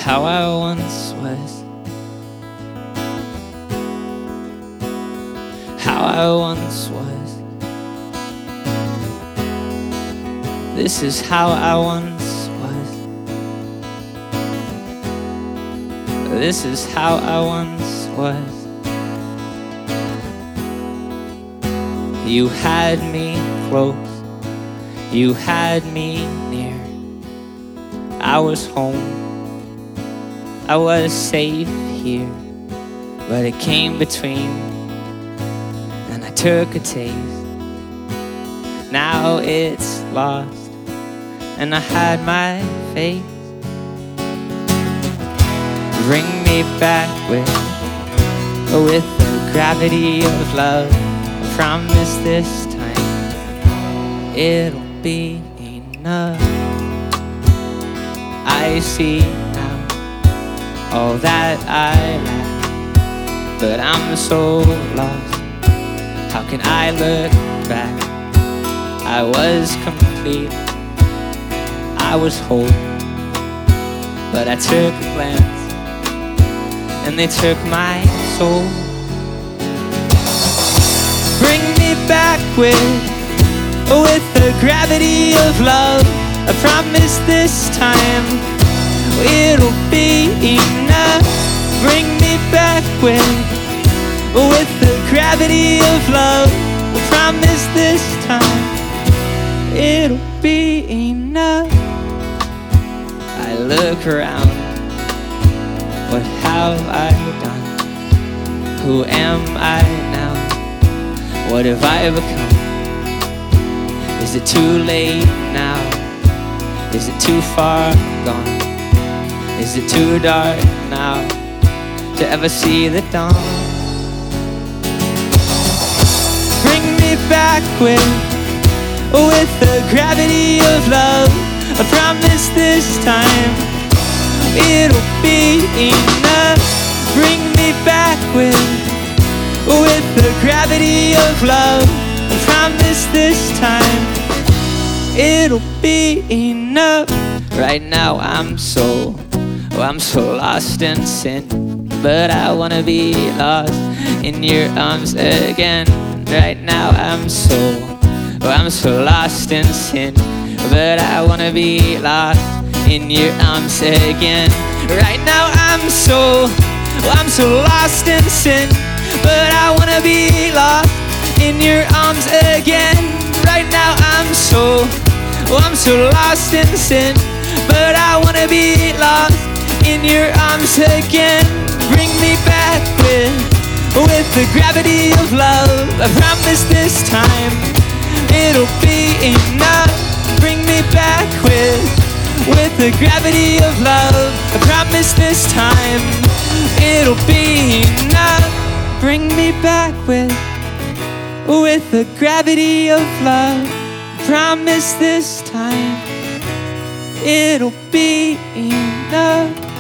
how I once was, how I once was. This is how I once was. This is how I once was. You had me close, you had me near. I was home, I was safe here, but it came between, and I took a taste. Now it's lost, and I had my faith. Bring me back with the gravity of love. I promise this time it'll be enough. I see now all that I lack, but I'm so lost. How can I look back? I was complete, I was whole, but I took a glance and they took my soul. Bring me back with the gravity of love. I promise this time it'll be enough. Bring me back with the gravity of love. I promise this time it'll be enough. I look around, what have I done? Who am I now? What have I become? Is it too late now? Is it too far gone? Is it too dark now to ever see the dawn? Bring me back with the gravity of love. I promise this time it'll be enough. Bring me back with the gravity of love. I promise this time it'll be enough. Right now I'm so lost in sin, but I wanna be lost in your arms again. Right now I'm so lost in sin, but I wanna be lost in your arms again. Right now I'm so lost in sin, but I wanna be lost in your arms again. Right now I'm so lost in sin, but I wanna be lost in your arms again. Bring me back with the gravity of love. I promise this time it'll be enough. Bring me back with the gravity of love. I promise this time it'll be enough. Bring me back with the gravity of love. I promise this time it'll be enough.